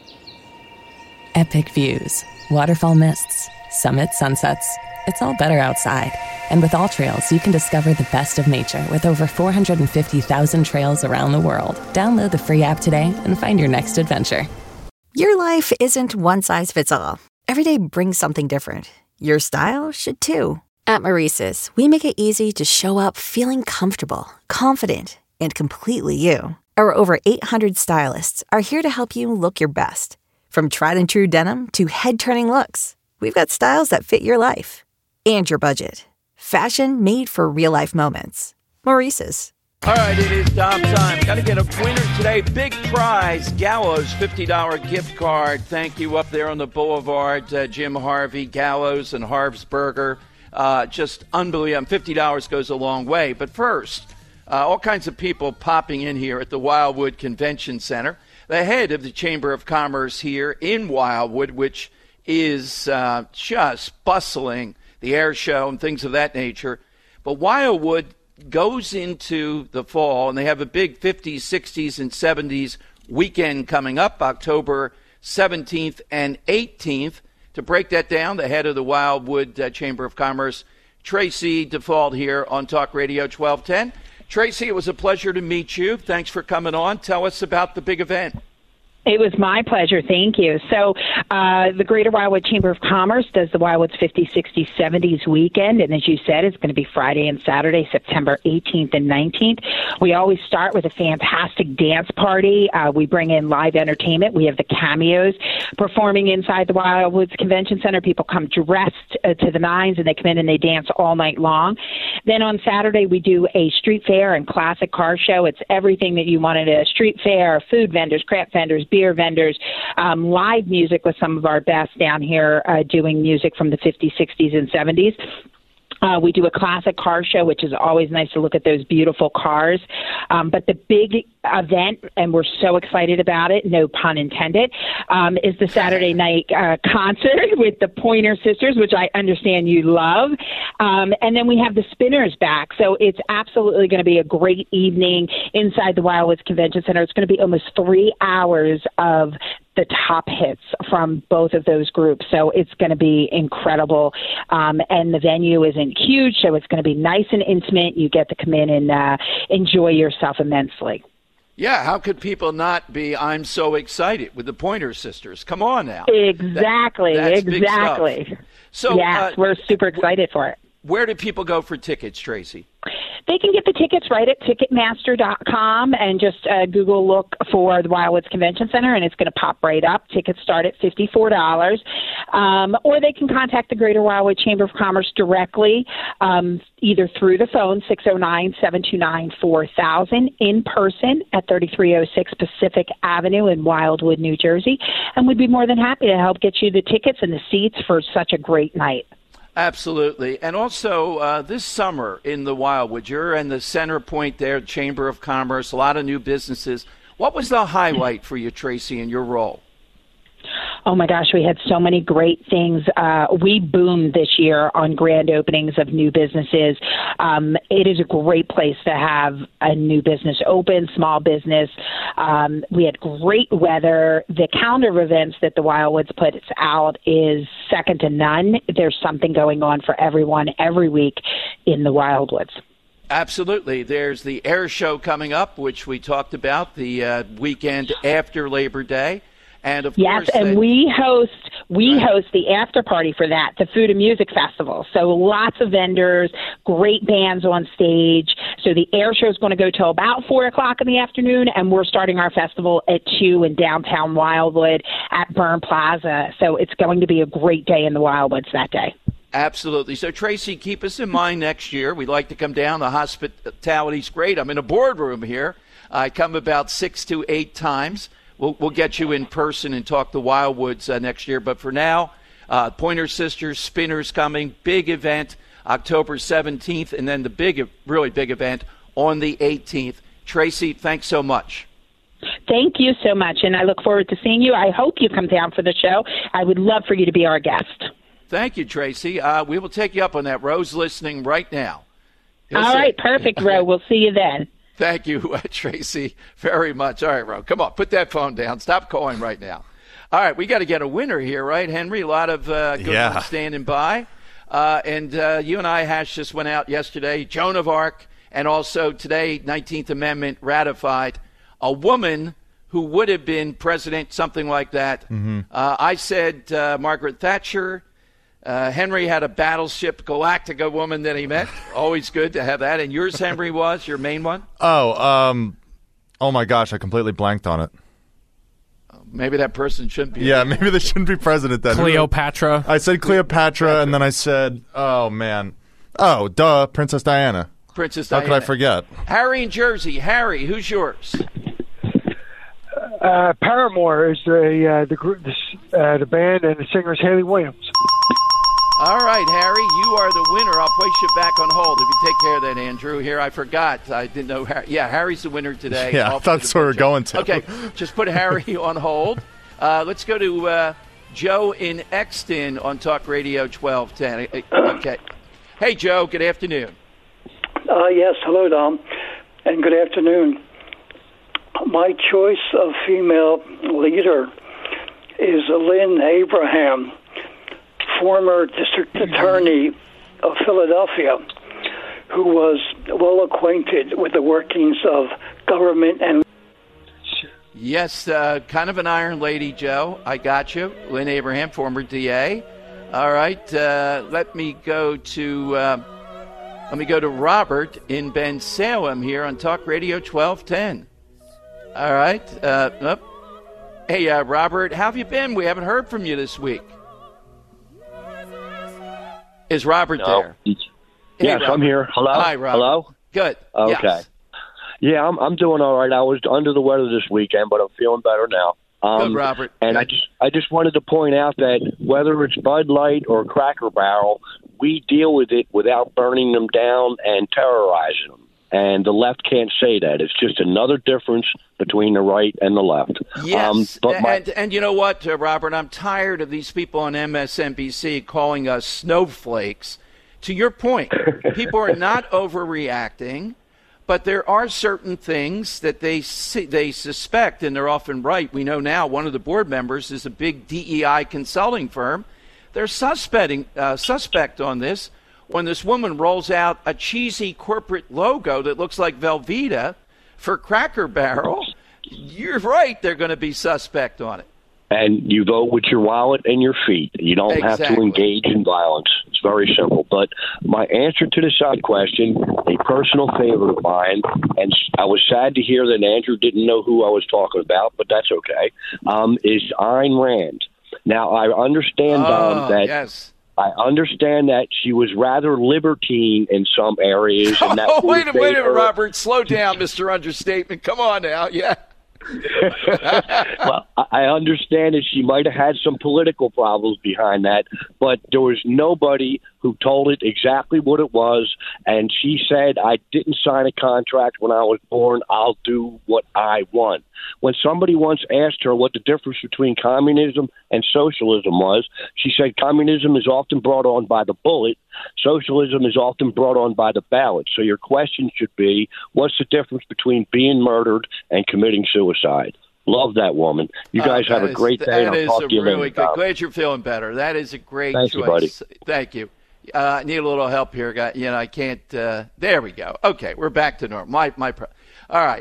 P: Epic views, waterfall mists, summit sunsets. It's all better outside. And with AllTrails, you can discover the best of nature with over 450,000 trails around the world. Download the free app today and find your next adventure.
Q: Your life isn't one size fits all. Every day brings something different. Your style should too. At Maurice's, we make it easy to show up feeling comfortable, confident, and completely you. Our over 800 stylists are here to help you look your best. From tried and true denim to head-turning looks, we've got styles that fit your life and your budget. Fashion made for real-life moments. Maurice's.
K: All right, it is Dom time. Got to get a winner today. Big prize, Gallows $50 gift card. Thank you up there on the boulevard, Jim Harvey, Gallows and Harv's Burger. Just unbelievable. $50 goes a long way. But first, all kinds of people popping in here at the Wildwood Convention Center. The head of the Chamber of Commerce here in Wildwood, which is just bustling, the air show and things of that nature. But Wildwood goes into the fall, and they have a big 50s, 60s, and 70s weekend coming up, October 17th and 18th. To break that down, the head of the Wildwood Chamber of Commerce, Tracy Default here on Talk Radio 1210. Tracy, it was a pleasure to meet you. Thanks for coming on. Tell us about the big event.
C: It was my pleasure. Thank you. So the Greater Wildwood Chamber of Commerce does the Wildwood's 50s, 60s, 70s weekend. And as you said, it's going to be Friday and Saturday, September 18th and 19th. We always start with a fantastic dance party. We bring in live entertainment. We have the Cameos performing inside the Wildwoods Convention Center. People come dressed to the nines, and they come in and they dance all night long. Then on Saturday, we do a street fair and classic car show. It's everything that you wanted at a street fair: food vendors, craft vendors, beer vendors, live music with some of our best down here doing music from the 50s, 60s, and 70s. We do a classic car show, which is always nice to look at those beautiful cars. But the big event, and we're so excited about it, no pun intended, is the Saturday night concert with the Pointer Sisters, which I understand you love. And then we have the Spinners back. So it's absolutely going to be a great evening inside the Wildwoods Convention Center. It's going to be almost 3 hours of the top hits from both of those groups. So it's going to be incredible. And the venue isn't huge, so it's going to be nice and intimate. You get to come in and enjoy yourself immensely.
K: Yeah, how could people not be I'm so excited with the Pointer Sisters? Come on now.
C: Exactly,
K: that's
C: exactly.
K: Big stuff. So,
C: yes, we're super excited for it.
K: Where do people go for tickets, Tracy?
C: They can get the tickets right at Ticketmaster.com and just Google look for the Wildwoods Convention Center, and it's going to pop right up. Tickets start at $54. Or they can contact the Greater Wildwood Chamber of Commerce directly, either through the phone, 609-729-4000, in person at 3306 Pacific Avenue in Wildwood, New Jersey. And we'd be more than happy to help get you the tickets and the seats for such a great night.
K: Absolutely. And also this summer in the Wildwood, you're in the center point there, Chamber of Commerce, a lot of new businesses. What was the highlight for you, Tracy, in your role?
C: Oh, my gosh, we had so many great things. We boomed this year on grand openings of new businesses. It is a great place to have a new business open, small business. We had great weather. The calendar of events that the Wildwoods puts out is second to none. There's something going on for everyone every week in the Wildwoods.
K: Absolutely. There's the air show coming up, which we talked about, the weekend after Labor Day. And of course,
C: and we host the after party for that, the Food and Music Festival. So lots of vendors, great bands on stage. So the air show is going to go till about 4 o'clock in the afternoon, and we're starting our festival at 2 in downtown Wildwood at Byrne Plaza. So it's going to be a great day in the Wildwoods that day.
K: Absolutely. So, Tracy, keep us in mind next year. We'd like to come down. The hospitality's great. I'm in a boardroom here. I come about 6 to 8 times. We'll get you in person and talk the Wildwoods next year. But for now, Pointer Sisters, Spinners coming, big event, October 17th, and then the really big event on the 18th. Tracy, thanks so much.
C: Thank you so much, and I look forward to seeing you. I hope you come down for the show. I would love for you to be our guest.
K: Thank you, Tracy. We will take you up on that. Ro's listening right now.
C: All right, perfect, Ro. We'll see you then.
K: Thank you, Tracy, very much. All right, Ro, come on, put that phone down. Stop calling right now. All right, we got to get a winner here, right, Henry? A lot of good ones standing by. And you and I, Hash, just went out yesterday. Joan of Arc, and also today, 19th Amendment ratified. A woman who would have been president, something like that. Mm-hmm. I said Margaret Thatcher. Henry had a Battleship Galactica woman that he met. Always good to have that. And yours, Henry, was your main one?
N: Oh my gosh, I completely blanked on it.
K: Maybe that person shouldn't be.
N: Yeah, maybe they shouldn't be president then.
D: Cleopatra.
N: I said Cleopatra, and then I said, oh, man. Oh, duh, Princess Diana.
K: Princess Diana.
N: How could I forget?
K: Harry in Jersey. Harry, who's yours?
F: Paramore is the group, the band, and the singer is Haley Williams.
K: All right, Harry, you are the winner. I'll place you back on hold if you take care of that, Andrew. Here, I forgot. I didn't know. Harry's the winner today.
N: Yeah, I thought that's where we're going to.
K: Okay, just put Harry on hold. Let's go to Joe in Exton on Talk Radio 1210. Okay. Hey, Joe, good afternoon.
G: Yes, hello, Dom, and good afternoon. My choice of female leader is Lynn Abraham, former district attorney of Philadelphia who was well acquainted with the workings of government and...
K: Yes, kind of an iron lady, Joe. I got you. Lynn Abraham, former DA. All right, let me go to Robert in Ben Salem here on Talk Radio 1210. All right. Hey, Robert, how have you been? We haven't heard from you this week. Is Robert there? Hey,
D: yes,
K: Robert.
D: I'm here. Hello?
K: Hi, Robert.
D: Hello?
K: Good.
D: Okay.
K: Yes.
D: Yeah, I'm doing all right. I was under the weather this weekend, but I'm feeling better now.
K: Good, Robert.
D: And
K: Good.
D: I just wanted to point out that whether it's Bud Light or Cracker Barrel, we deal with it without burning them down and terrorizing them. And the left can't say that. It's just another difference between the right and the left.
K: Yes, and you know what, Robert? I'm tired of these people on MSNBC calling us snowflakes. To your point, people are not overreacting, but there are certain things that they suspect, and they're often right. We know now one of the board members is a big DEI consulting firm. They're suspect on this. When this woman rolls out a cheesy corporate logo that looks like Velveeta for Cracker Barrel, you're right, they're going to be suspect on it.
D: And you vote with your wallet and your feet. You don't have to engage in violence. It's very simple. But my answer to the side question, a personal favorite of mine, and I was sad to hear that Andrew didn't know who I was talking about, but that's okay, is Ayn Rand. Now, I understand, that...
K: Yes.
D: I understand that she was rather libertine in some areas. And that
K: wait a minute, Robert. Slow down, Mr. Understatement. Come on now. Yeah.
D: Well, I understand that she might have had some political problems behind that, but there was nobody who told it exactly what it was. And she said, I didn't sign a contract when I was born. I'll do what I want. When somebody once asked her what the difference between communism and socialism was, she said communism is often brought on by the bullet. Socialism is often brought on by the ballot. So your question should be, what's the difference between being murdered and committing suicide? Love that woman. You guys have a great day.
K: That
D: is
K: a really good. Glad you're feeling better. That is a great choice.
D: You, buddy.
K: Thank you. I need a little help here. I can't. There we go. Okay, we're back to normal. All right,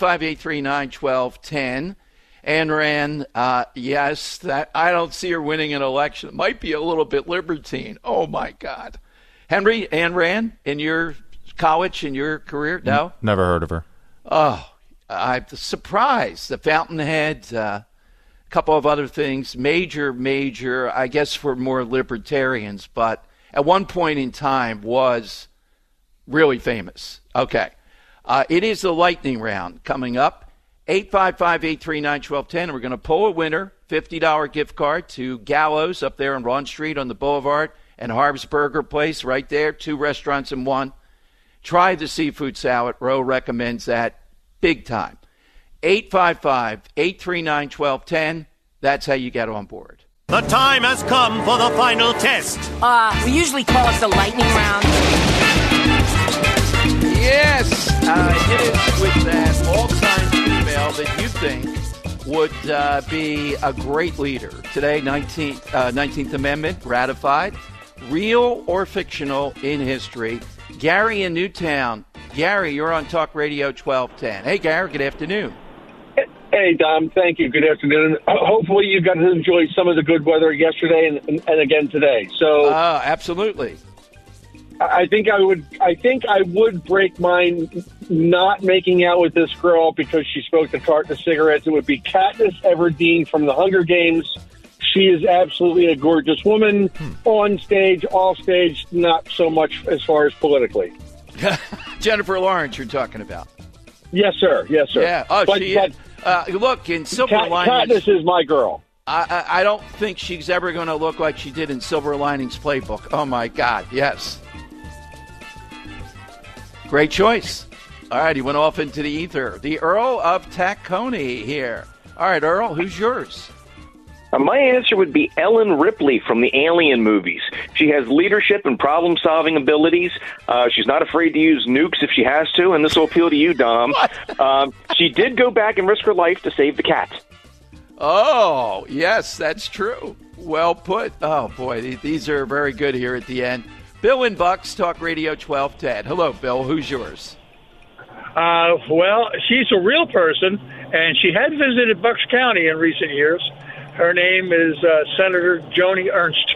K: 855-839-1210. Ayn Rand, yes, that I don't see her winning an election. It might be a little bit libertine. Oh, my God. Henry, Ayn Rand, in your college, in your career? No?
N: Never heard of her.
K: Oh, I'm surprised. The Fountainhead, a couple of other things. Major, I guess for more libertarians, but at one point in time was really famous. Okay. It is the lightning round coming up. 855-839-1210. We're going to pull a winner, $50 gift card to Gallows up there on Ron Street on the Boulevard and Harb's Burger Place right there, 2 restaurants in one. Try the seafood salad. Ro recommends that big time. 855-839-1210. That's how you get on board.
R: The time has come for the final test.
S: We usually call it the lightning round.
K: Yes, it is with that all-time female that you think would be a great leader. Today, 19th Amendment ratified. Real or fictional in history. Gary in Newtown. Gary, you're on Talk Radio 1210. Hey, Gary, good afternoon.
T: Hey, Dom, thank you. Good afternoon. Hopefully you got to enjoy some of the good weather yesterday and again today. So,
K: absolutely.
T: I think I would break mine not making out with this girl because she smoked a carton of cigarettes. It would be Katniss Everdeen from the Hunger Games. She is absolutely a gorgeous woman on stage, off stage, not so much as far as politically.
K: Jennifer Lawrence you're talking about.
T: Yes, sir. Yes, sir.
K: Yeah. Oh, she is. Look, in Silver Linings...
T: Katniss is my girl.
K: I don't think she's ever going to look like she did in Silver Linings Playbook. Oh, my God. Yes. Great choice. All right, he went off into the ether. The Earl of Tacony here. All right, Earl, who's yours?
U: My answer would be Ellen Ripley from the Alien movies. She has leadership and problem-solving abilities. She's not afraid to use nukes if she has to, and this will appeal to you, Dom. She did go back and risk her life to save the cat.
K: Oh, yes, that's true. Well put. Oh, boy, these are very good here at the end. Bill in Bucks, Talk Radio 1210. Hello, Bill. Who's yours?
E: Well, she's a real person, and she had visited Bucks County in recent years. Her name is Senator Joni Ernst.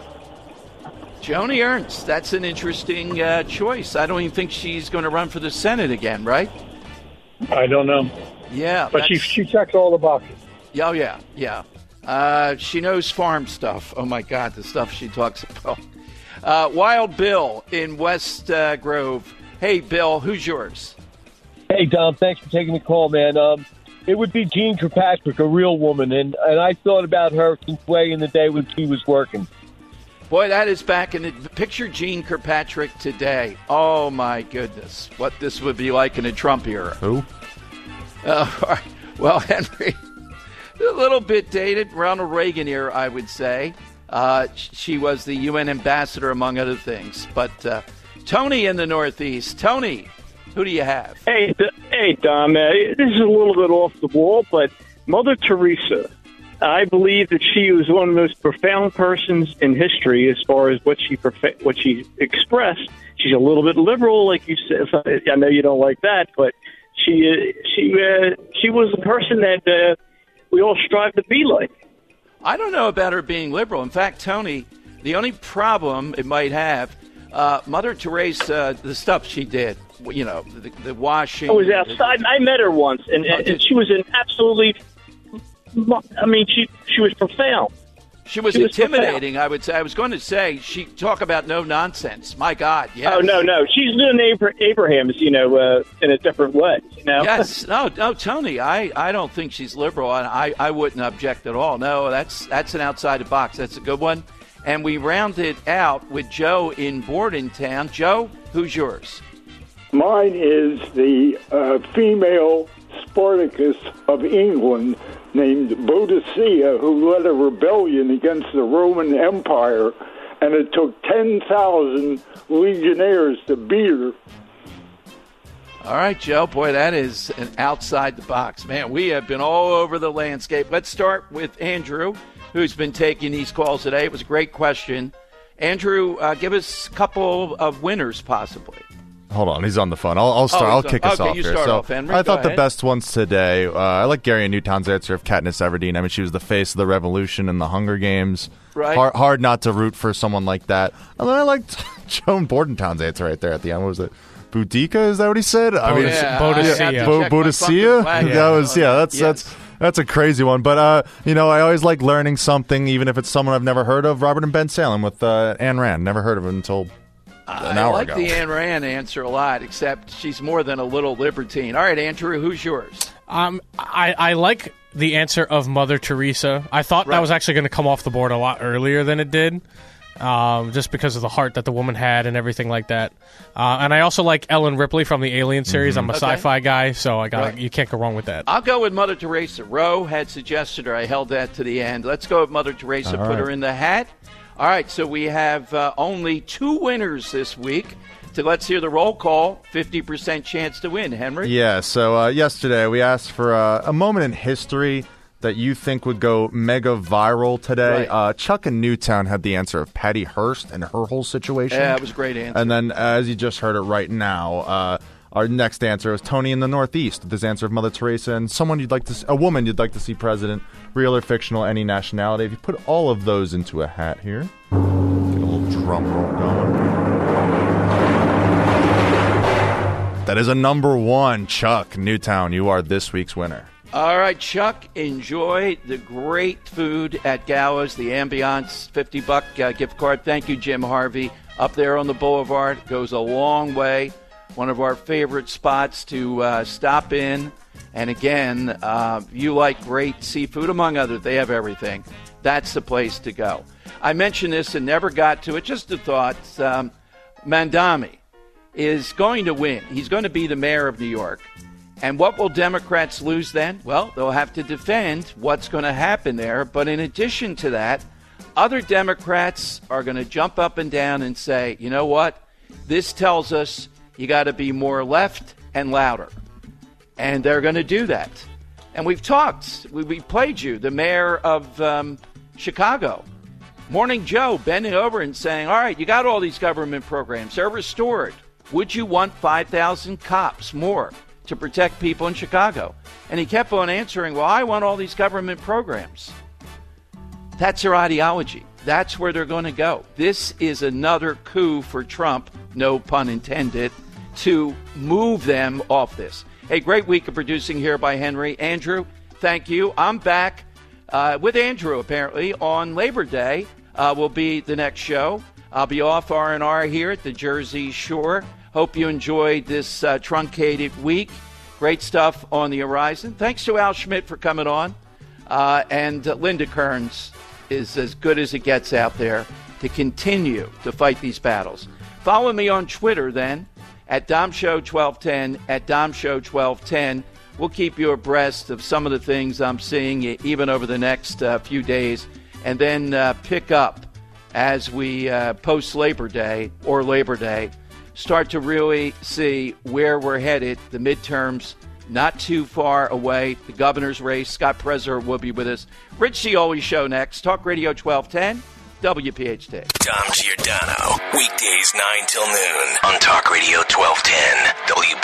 K: Joni Ernst. That's an interesting choice. I don't even think she's going to run for the Senate again, right?
E: I don't know.
K: Yeah.
E: But she checks all the boxes.
K: Oh, yeah. She knows farm stuff. Oh, my God, the stuff she talks about. Wild Bill in West Grove. Hey, Bill, who's yours?
J: Hey, Dom, thanks for taking the call, man. It would be Jean Kirkpatrick, a real woman, and I thought about her since way in the day when she was working.
K: Boy, that is back in the picture. Jean Kirkpatrick today. Oh, my goodness. What this would be like in a Trump era.
N: Who?
K: All right. Well, Henry, a little bit dated. Ronald Reagan era, I would say. She was the UN ambassador, among other things. But Tony in the Northeast. Tony, who do you have?
V: Hey, Dom. This is a little bit off the wall, but Mother Teresa, I believe that she was one of the most profound persons in history as far as what she expressed. She's a little bit liberal, like you said. I know you don't like that, but she was a person that we all strive to be like.
K: I don't know about her being liberal. In fact, Tony, the only problem it might have, Mother Teresa, the stuff she did, you know, the washing.
V: I was outside. I met her once, and she was an absolutely. I mean, she was profound.
K: She was intimidating, profound. I would say. I was going to say, she talk about no nonsense. My God, yes.
V: Oh, no. She's doing Abraham's, in a different way,
K: Yes. No, Tony, I don't think she's liberal, and I wouldn't object at all. No, that's an outside the box. That's a good one. And we round it out with Joe in Bordentown. Joe, who's yours?
W: Mine is the female Spartacus of England named Boadicea, who led a rebellion against the Roman Empire, and it took 10,000 legionnaires to beat her.
K: All right, Joe. Boy, that is an outside the box. Man, we have been all over the landscape. Let's start with Andrew, who's been taking these calls today. It was a great question. Andrew, give us a couple of winners, possibly.
N: Hold on, he's on the phone. I'll start. I'll kick us off
K: you
N: here.
K: Start
N: so
K: off, Henry.
N: I thought the best ones today. I like Gary Newtown's answer of Katniss Everdeen. I mean, she was the face of the revolution in the Hunger Games.
K: Right.
N: Hard not to root for someone like that. And then I liked Joan Bordentown's answer right there at the end. What was it? Boudica? Is that what he said?
K: Boadicea.
N: Boadicea. That's a crazy one. But I always like learning something, even if it's someone I've never heard of. Robert and Ben Salem with Ayn Rand. Never heard of him until an hour ago.
K: I like the Ayn Rand answer a lot, except she's more than a little libertine. All right, Andrew, who's yours?
X: I like the answer of Mother Teresa. I thought that was actually going to come off the board a lot earlier than it did, just because of the heart that the woman had and everything like that. And I also like Ellen Ripley from the Alien series. I'm a sci-fi guy, so you can't go wrong with that.
K: I'll go with Mother Teresa. Roe had suggested her. I held that to the end. Let's go with Mother Teresa. Put her in the hat. All right, so we have only 2 winners this week. So let's hear the roll call. 50% chance to win. Henry?
N: Yeah, so yesterday we asked for a moment in history that you think would go mega viral today.
K: Right.
N: Chuck in Newtown had the answer of Patty Hearst and her whole situation.
K: Yeah, it was a great answer.
N: And then, as you just heard it right now, our next answer was Tony in the Northeast. This answer of Mother Teresa and a woman you'd like to see president, real or fictional, any nationality. If you put all of those into a hat here, get a little drum roll going. That is a number 1, Chuck Newtown. You are this week's winner.
K: All right, Chuck, enjoy the great food at Gallows, the Ambiance $50 gift card. Thank you, Jim Harvey. Up there on the boulevard, goes a long way. One of our favorite spots to stop in. And again, you like great seafood, among others. They have everything. That's the place to go. I mentioned this and never got to it. Just a thought. Mandami is going to win. He's going to be the mayor of New York. And what will Democrats lose then? Well, they'll have to defend what's going to happen there. But in addition to that, other Democrats are going to jump up and down and say, you know what? This tells us you got to be more left and louder. And they're going to do that. And we've talked. We played you, the mayor of Chicago. Morning Joe bending over and saying, all right, you got all these government programs. They're restored. Would you want 5,000 cops more to protect people in Chicago? And he kept on answering, well, I want all these government programs. That's their ideology. That's where they're going to go. This is another coup for Trump, no pun intended, to move them off this. Hey, great week of producing here by Henry. Andrew, thank you. I'm back with Andrew, apparently, on Labor Day. Will be the next show. I'll be off R&R here at the Jersey Shore. Hope you enjoyed this truncated week. Great stuff on the horizon. Thanks to Al Schmidt for coming on. And Linda Kearns is as good as it gets out there to continue to fight these battles. Follow me on Twitter then, at DomShow1210, at DomShow1210. We'll keep you abreast of some of the things I'm seeing even over the next few days, and then pick up as we post-Labor Day or Labor Day, start to really see where we're headed. The midterms not too far away. The governor's race. Scott Preser will be with us. Rich Cioli Show next. Talk Radio 1210, WPHT.
B: Dom Giordano, weekdays 9 till noon on Talk Radio 1210,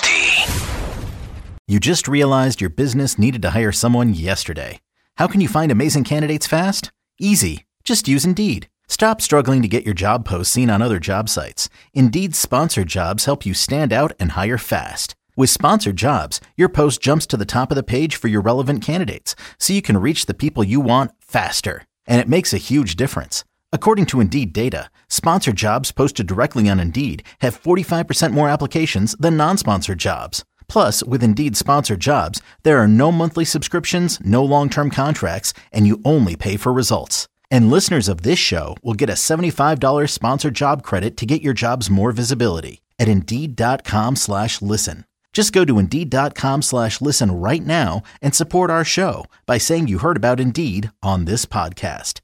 B: WPHT.
H: You just realized your business needed to hire someone yesterday. How can you find amazing candidates fast? Easy. Just use Indeed. Stop struggling to get your job posts seen on other job sites. Indeed's sponsored jobs help you stand out and hire fast. With sponsored jobs, your post jumps to the top of the page for your relevant candidates, so you can reach the people you want faster. And it makes a huge difference. According to Indeed data, sponsored jobs posted directly on Indeed have 45% more applications than non-sponsored jobs. Plus, with Indeed sponsored jobs, there are no monthly subscriptions, no long-term contracts, and you only pay for results. And listeners of this show will get a $75 sponsored job credit to get your jobs more visibility at Indeed.com/listen. Just go to Indeed.com/listen right now and support our show by saying you heard about Indeed on this podcast.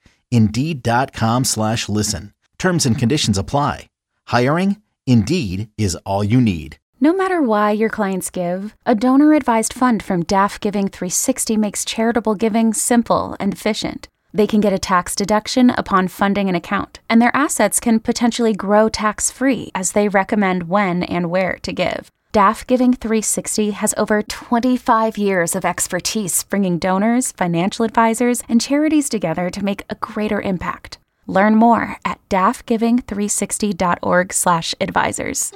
H: Indeed.com/listen. Terms and conditions apply. Hiring? Indeed is all you need.
L: No matter why your clients give, a donor-advised fund from DAF Giving 360 makes charitable giving simple and efficient. They can get a tax deduction upon funding an account, and their assets can potentially grow tax-free as they recommend when and where to give. DAF Giving 360 has over 25 years of expertise bringing donors, financial advisors, and charities together to make a greater impact. Learn more at dafgiving360.org/advisors.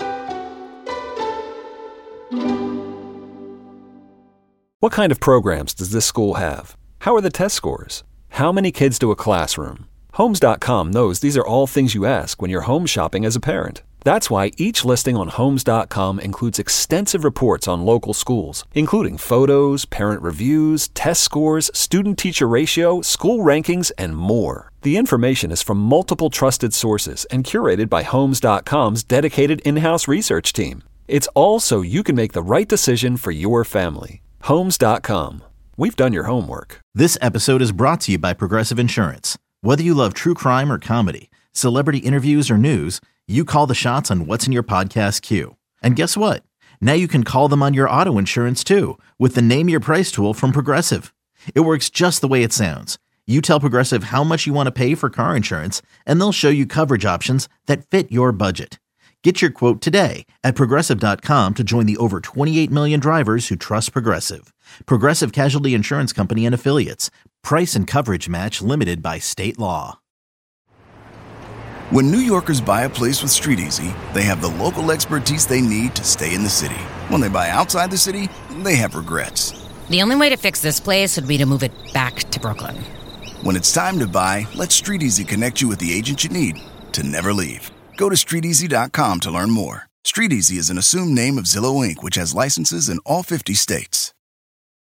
M: What kind of programs does this school have? How are the test scores? How many kids do a classroom? Homes.com knows these are all things you ask when you're home shopping as a parent. That's why each listing on Homes.com includes extensive reports on local schools, including photos, parent reviews, test scores, student-teacher ratio, school rankings, and more. The information is from multiple trusted sources and curated by Homes.com's dedicated in-house research team. It's all so you can make the right decision for your family. Homes.com. We've done your homework.
H: This episode is brought to you by Progressive Insurance. Whether you love true crime or comedy, celebrity interviews or news, you call the shots on what's in your podcast queue. And guess what? Now you can call them on your auto insurance too with the Name Your Price tool from Progressive. It works just the way it sounds. You tell Progressive how much you want to pay for car insurance, and they'll show you coverage options that fit your budget. Get your quote today at Progressive.com to join the over 28 million drivers who trust Progressive. Progressive Casualty Insurance Company and Affiliates. Price and coverage match limited by state law.
O: When New Yorkers buy a place with StreetEasy, they have the local expertise they need to stay in the city. When they buy outside the city, they have regrets.
Y: The only way to fix this place would be to move it back to Brooklyn.
O: When it's time to buy, let StreetEasy connect you with the agent you need to never leave. Go to StreetEasy.com to learn more. StreetEasy is an assumed name of Zillow Inc., which has licenses in all 50 states.